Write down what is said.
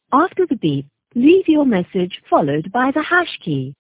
After the beep, leave your message followed by the hash key.